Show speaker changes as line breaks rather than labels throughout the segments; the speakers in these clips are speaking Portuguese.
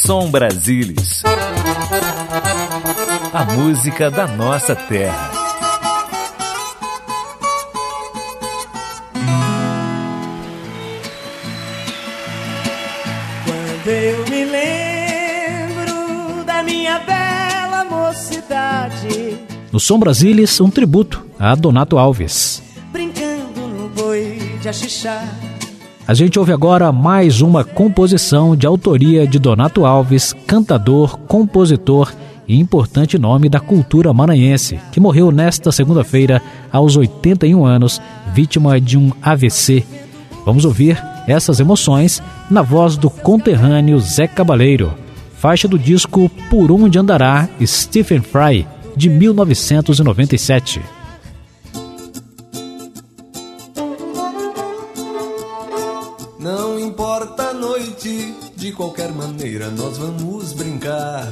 Som Brasilis. A música da nossa terra.
Quando eu me lembro da minha bela mocidade.
No Som Brasilis, um tributo a Donato Alves.
Brincando no boi de axixá.
A gente ouve agora mais uma composição de autoria de Donato Alves, cantador, compositor e importante nome da cultura maranhense, que morreu nesta segunda-feira aos 81 anos, vítima de um AVC. Vamos ouvir essas emoções na voz do conterrâneo Zé Cabaleiro, faixa do disco Por Onde Andará, Stephen Fry, de 1997.
Não importa a noite, de qualquer maneira nós vamos brincar.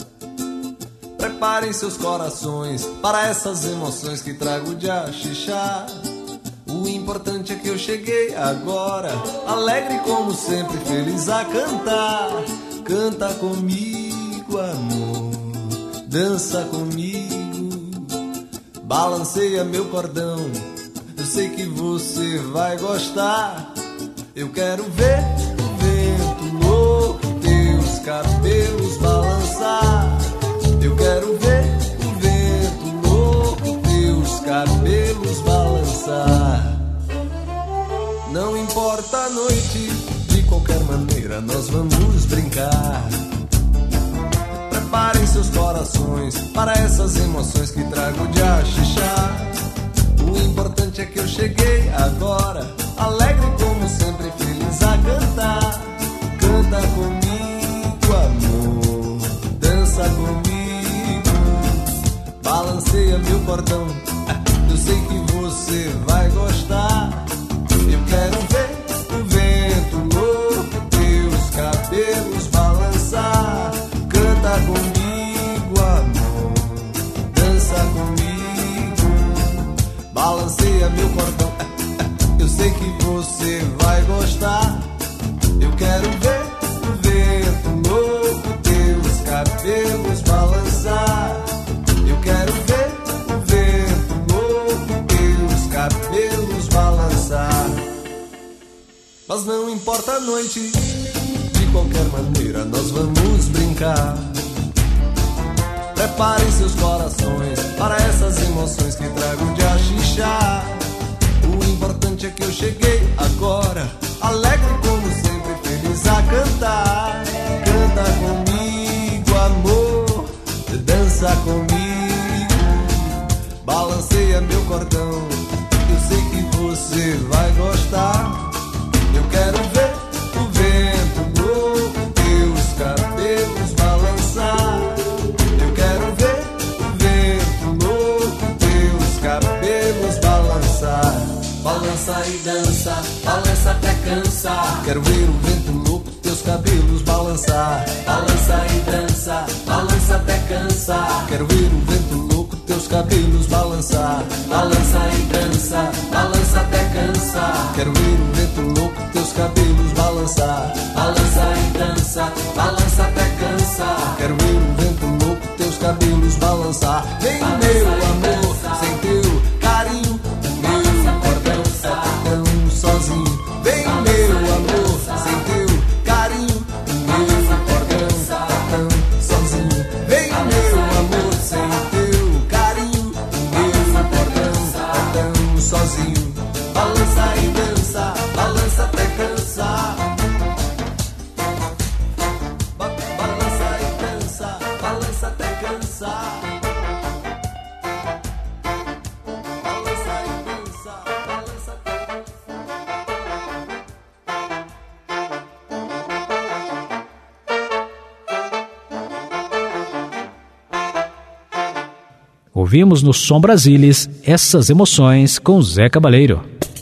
Preparem seus corações para essas emoções que trago de axixá. O importante é que eu cheguei agora, alegre como sempre, feliz a cantar. Canta comigo, amor, dança comigo, balanceia meu cordão, eu sei que você vai gostar. Eu quero ver o vento louco, teus cabelos balançar. Eu quero ver o vento louco, teus cabelos balançar. Não importa a noite, de qualquer maneira nós vamos brincar. Preparem seus corações para essas emoções que trago de axixá. O importante é que eu cheguei agora, alegre como sempre, feliz a cantar. Canta comigo, amor, dança comigo, balanceia meu cordão, eu sei que você vai gostar. Eu quero ver o vento louco, teus cabelos balançar. Canta comigo, amor, dança comigo, balanceia meu cordão, eu sei que você vai gostar. Eu quero ver o vento louco, teus cabelos balançar. Eu quero ver o vento louco, teus cabelos balançar. Mas não importa a noite, de qualquer maneira nós vamos brincar. Preparem seus corações para essas emoções que trago de axixá. O importante é que eu cheguei agora, alegre como sempre, feliz a cantar. Canta comigo, amor, dança comigo, balanceia meu cordão, eu sei que você vai gostar. Eu quero ver o vento louco, teus cabelos balançar. Eu quero ver o vento louco, teus cabelos balançar. Balança e dança, balança até cansar. Quero ver o vento louco, teus cabelos balançar. Balança e dança, balança até cansar. Quero ver o vento louco, teus cabelos balançar. Balança e dança, balança até cansar. Quero ver o vento louco, teus cabelos balançar. Balança e dança, balança até cansar. Quero ver o vento louco, teus cabelos balançar. Vem meu amor, sem teu carinho, sozinho. Vem meu amor, sem teu carinho, meu cordão tá tão sozinho. Vem meu amor, sem teu carinho, meu cordão tá tão sozinho. Balança e dança, balança até cansar. Balança e dança, balança até cansar.
Ouvimos no Som Brasilis essas emoções com Zé Cabaleiro.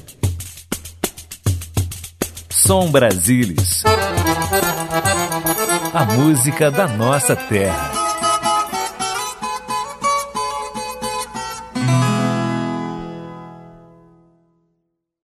Som Brasilis. A música da nossa terra.